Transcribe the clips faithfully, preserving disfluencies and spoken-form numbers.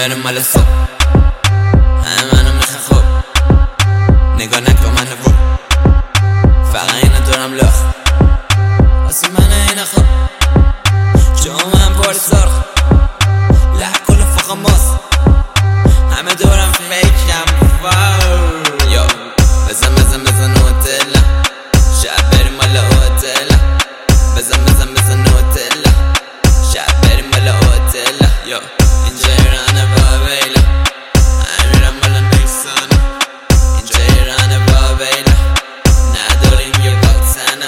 بریم مال صبح. همه منو میخوان خوب، نگاه نکن منو بود، فقط اینو دارم لخ واسه من اینه خوب. جامعه هم پر سرخ، لح کل فقط ماست، همه دورم فیکم. واو یو بزن بزن بزن نوتلا، شب بریم مال اوتلا. بزن بزن بزن نوتلا، شب بریم مال اوتلا. یو اینجا ایرانه بابیلا، امیرم مال نیسانه. اینجا ایرانه بابیلا، نداریم یه باکسنه.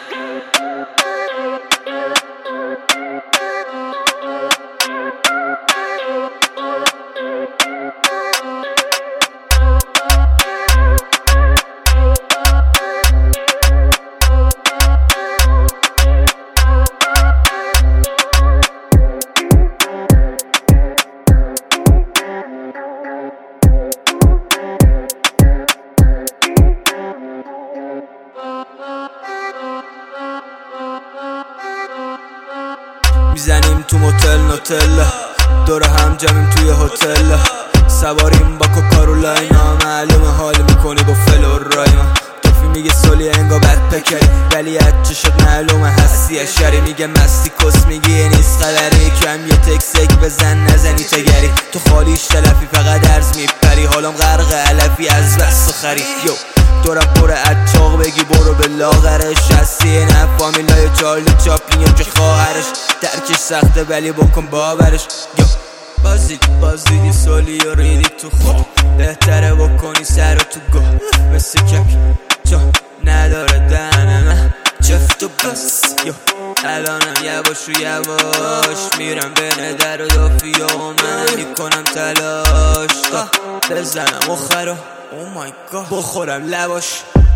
میزنیم تو موتل نوتلا، دور هم جمعیم توی هتل. سواریم با کوکارولاینا، معلومه حال میکنی با فلوراینا. توفی میگه سولی انگا بد پکری، ولی چه شد معلومه هستی اشری. میگه مستی کس میگی نیست خبری، کم یه تکسک بزن نزنی تگری. تو خالیش تلفی فقط درز میپری، حالم غرق علفی از بس خری. یو دورم پر اتاق بگی برو به لاغرش. هستی نه فامیلای چارلی چاپلین که خواهرش. درکش سخته ولی بکن باورش. یو بازی بازی سولی و ریدی تو خود، بهتره بکنی سر تو گاه. مثل کک جا نداره دهن من جفت و بس. یو الانم یواش و یواش میرم بین در و دافی و من میکنم تلاش تا بزنم اخرا oh my god بخورم لواش.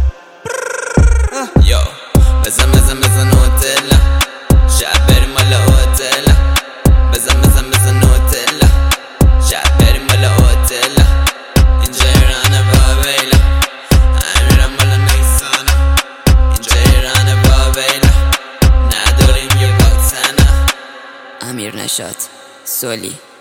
یو بزن بزن بزن نوتلا، شب بریم مال اوتلا. بزن بزن بزن نوتلا، شب بریم مال اوتلا. اینجا ایرانه بابیلا، امیرم مال نیسانه. اینجا ایرانه بابیلا، نداریم یه باکسنه. امیر نشاط سولی.